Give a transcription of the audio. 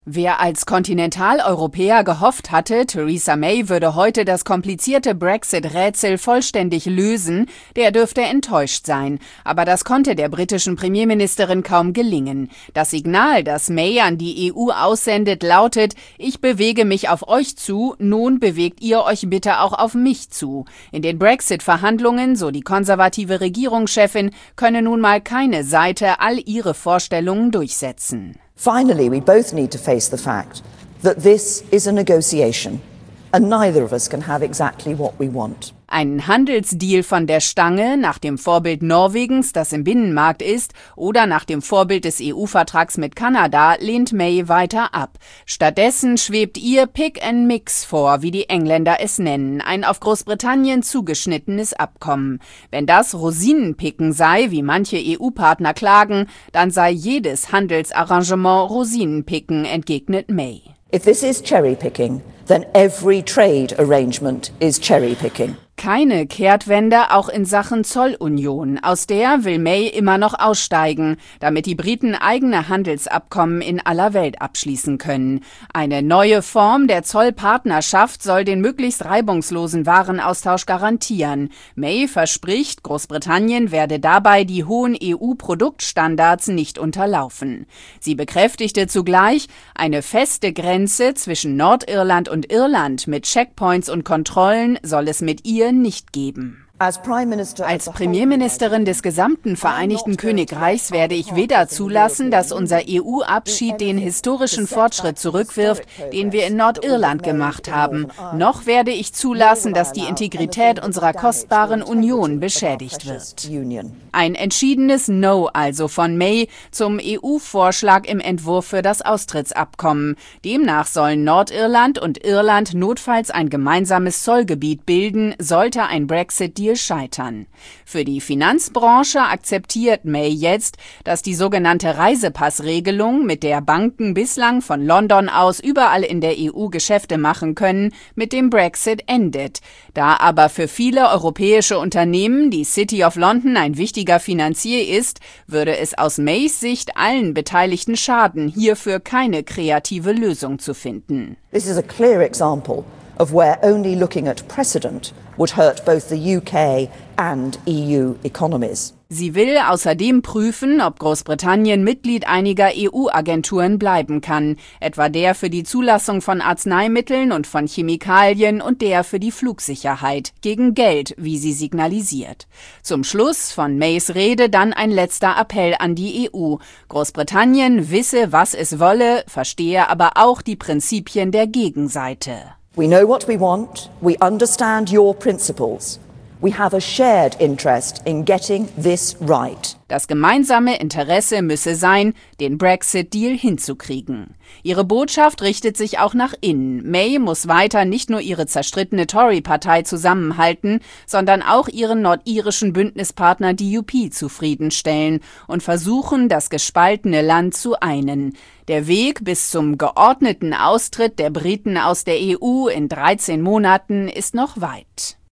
Wer als Kontinentaleuropäer gehofft hatte, Theresa May würde heute das komplizierte Brexit-Rätsel vollständig lösen, der dürfte enttäuscht sein. Aber das konnte der britischen Premierministerin kaum gelingen. Das Signal, das May an die EU aussendet, lautet: Ich bewege mich auf euch zu, nun bewegt ihr euch bitte auch auf mich zu. In den Brexit-Verhandlungen, so die konservative Regierungschefin, könne nun mal keine Seite all ihre Vorstellungen durchsetzen. Finally, we both need to face the fact that this is a negotiation and neither of us can have exactly what we want. Ein Handelsdeal von der Stange, nach dem Vorbild Norwegens, das im Binnenmarkt ist, oder nach dem Vorbild des EU-Vertrags mit Kanada, lehnt May weiter ab. Stattdessen schwebt ihr Pick and Mix vor, wie die Engländer es nennen, ein auf Großbritannien zugeschnittenes Abkommen. Wenn das Rosinenpicken sei, wie manche EU-Partner klagen, dann sei jedes Handelsarrangement Rosinenpicken, entgegnet May. If this is cherry picking, then every trade arrangement is cherry picking. Keine Kehrtwende auch in Sachen Zollunion. Aus der will May immer noch aussteigen, damit die Briten eigene Handelsabkommen in aller Welt abschließen können. Eine neue Form der Zollpartnerschaft soll den möglichst reibungslosen Warenaustausch garantieren. May verspricht, Großbritannien werde dabei die hohen EU-Produktstandards nicht unterlaufen. Sie bekräftigte zugleich, eine feste Grenze zwischen Nordirland und Irland mit Checkpoints und Kontrollen soll es mit ihr nicht geben. Als Premierministerin des gesamten Vereinigten Königreichs werde ich weder zulassen, dass unser EU-Abschied den historischen Fortschritt zurückwirft, den wir in Nordirland gemacht haben, noch werde ich zulassen, dass die Integrität unserer kostbaren Union beschädigt wird. Ein entschiedenes No also von May zum EU-Vorschlag im Entwurf für das Austrittsabkommen. Demnach sollen Nordirland und Irland notfalls ein gemeinsames Zollgebiet bilden, sollte ein Brexit-Deal scheitern. Für die Finanzbranche akzeptiert May jetzt, dass die sogenannte Reisepassregelung, mit der Banken bislang von London aus überall in der EU Geschäfte machen können, mit dem Brexit endet. Da aber für viele europäische Unternehmen die City of London ein wichtiger Finanzier ist, würde es aus Mays Sicht allen Beteiligten schaden, hierfür keine kreative Lösung zu finden. This is a clear example of where only looking at precedent would hurt both the UK and EU economies. Sie will außerdem prüfen, ob Großbritannien Mitglied einiger EU-Agenturen bleiben kann, etwa der für die Zulassung von Arzneimitteln und von Chemikalien und der für die Flugsicherheit, gegen Geld, wie sie signalisiert. Zum Schluss von Mays Rede dann ein letzter Appell an die EU. Großbritannien wisse, was es wolle, verstehe aber auch die Prinzipien der Gegenseite. We know what we want, we understand your principles. We have a shared interest in getting this right. Das gemeinsame Interesse müsse sein, den Brexit-Deal hinzukriegen. Ihre Botschaft richtet sich auch nach innen. May muss weiter nicht nur ihre zerstrittene Tory-Partei zusammenhalten, sondern auch ihren nordirischen Bündnispartner DUP zufriedenstellen und versuchen, das gespaltene Land zu einen. Der Weg bis zum geordneten Austritt der Briten aus der EU in 13 Monaten ist noch weit.